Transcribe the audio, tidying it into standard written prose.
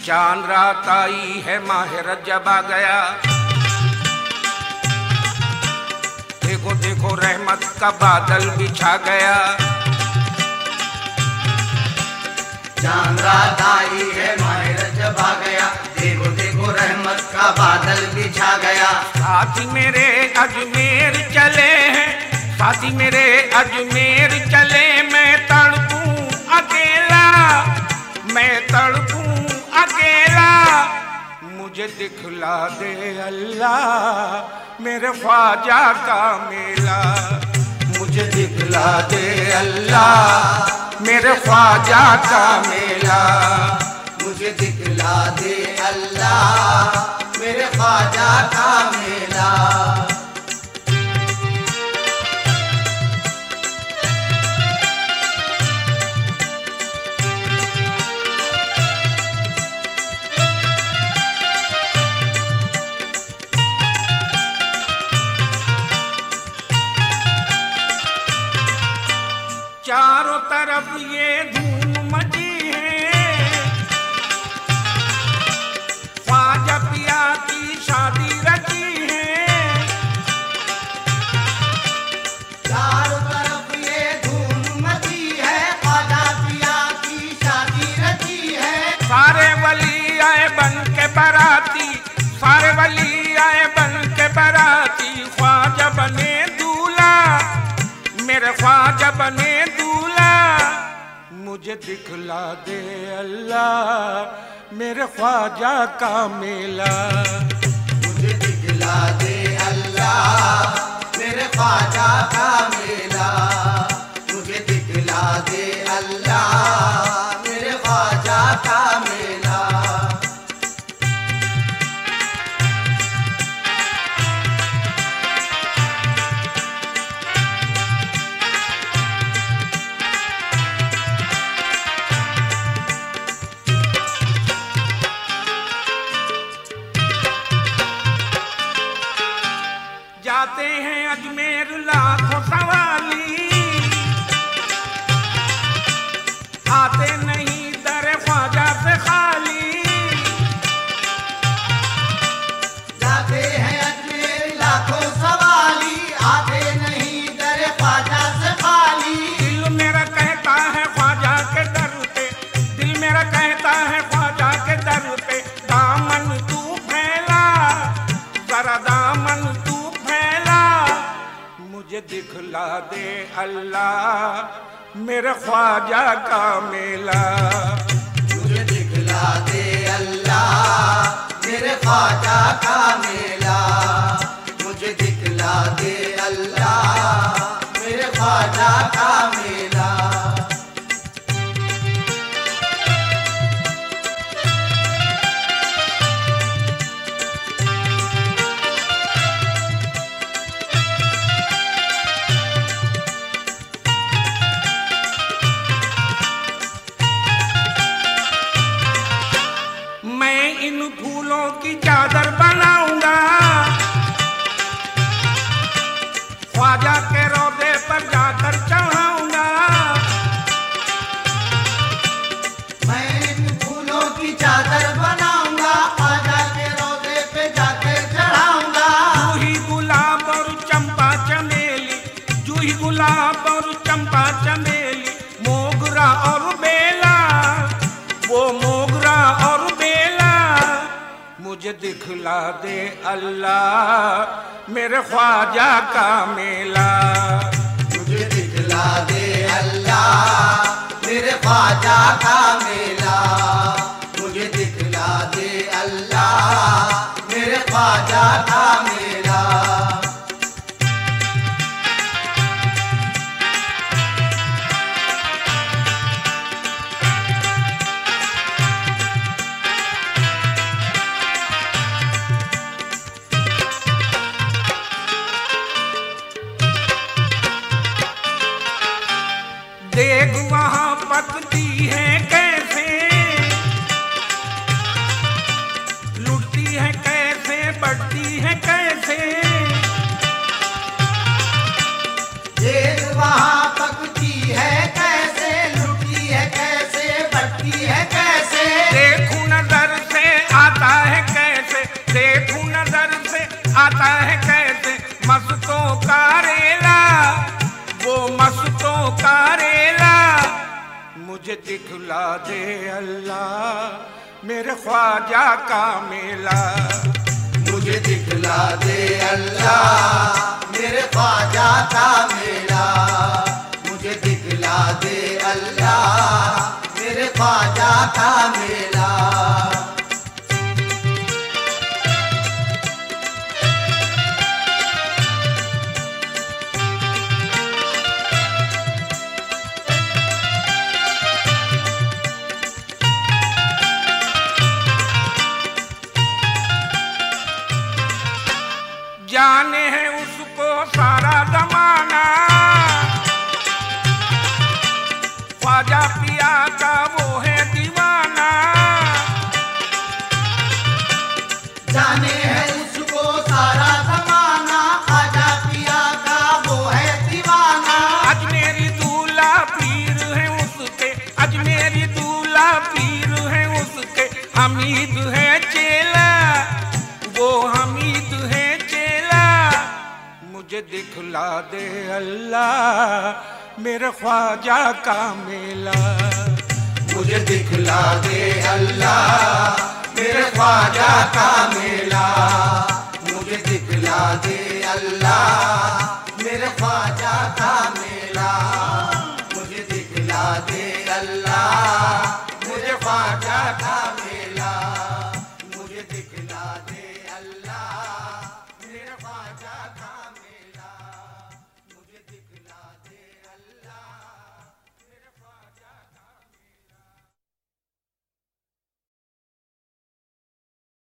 चांद रात आई है, माह रजब आ गया। देखो देखो रहमत का बादल बिछा गया। चांद रात आई है, माह रजब आ गया। देखो देखो रहमत का बादल बिछा गया। साथी मेरे अजमेर चले हैं, साथी मेरे अजमेर चले। मैं तड़पूं अकेला, मैं तड़पूं अकेला। मुझे दिखला दे अल्लाह मेरे ख्वाजा का मेला। मुझे दिखला दे अल्लाह मेरे ख्वाजा का मेला। मुझे दिखला दे अल्लाह मेरे ख्वाजा का मेला। चारों तरफ ये धूम मची है, ख्वाजा पिया की शादी रची है। चारों तरफ ये धूम मची है, ख्वाजा पिया की शादी रची है। सारे वली आए बन के बाराती, सारे वली आए बन के बाराती। ख्वाजा बने दूल्हा, मेरे ख्वाजा बने दूल्हा। मुझे दिखला दे अल्लाह मेरे ख्वाजा का मेला। मुझे दिखला दे अल्लाह मेरे ख्वाजा का मेला। मुझे दिखला दे अल्लाह मेरे ख्वाजा का मेला। जाते हैं अजमेर लाखों सवाली, आते नहीं दर ख्वाजा से खाली। जाते हैं अजमेर लाखों सवाली, आते नहीं दर ख्वाजा से खाली। दिल मेरा कहता है ख्वाजा के दर पे, दिल मेरा कहता है ख्वाजा के दर पे। दामन तू फैला, जरा दामन तू फैला। मुझे दिखला दे अल्लाह मेरे ख्वाजा का मेला। मुझे दिखला दे अल्लाह मेरे ख्वाजा का मेला। मुझे दिखला दे अल्लाह मेरे ख्वाजा का मेला। मैं इन फूलों की चादर बनाऊंगा, ख्वाजा के रोज़े पर जाकर चढ़ाऊंगा। मैं इन फूलों की चादर बनाऊंगा, ख्वाजा के रोज़े पे जाकर चढ़ाऊंगा। जूही गुलाब और चंपा चमेली, जूही गुलाब और चंपा चमेली। मोगरा और बेला, वो मोगरा और बेला। मुझे दिखला दे अल्लाह मेरे ख्वाजा का मेला। मुझे दिखला दे अल्लाह मेरे ख्वाजा का मेला। मुझे दिखला दे अल्लाह मेरे ख्वाजा का मेला। देख वहाँ पकती है कैसे, लुटती है कैसे, बढ़ती है कैसे। देख वहाँ पकती है कैसे, लुटती है कैसे, बढ़ती है कैसे। देखूं नजर दिखला दे अल्लाह मेरे ख्वाजा का मेला। मुझे दिखला दे अल्लाह मेरे ख्वाजा का मेला। मुझे दिखला दे अल्लाह मेरे ख्वाजा का मेला। जाने है उसको सारा जमाना, ख्वाजा पिया का वो है दीवाना। जाने है उसको सारा जमाना, ख्वाजा पिया का वो है दीवाना। अजमेरी दूल्हा पीर है उसके, अजमेरी दूल्हा पीर है उसके। हमीद है चेला, वो हमीद है चेला। मुझे दिखला दे अल्लाह मेरे ख्वाजा का मेला। मुझे दिखला दे अल्लाह मेरे ख्वाजा का मेला। मुझे दिखला दे अल्लाह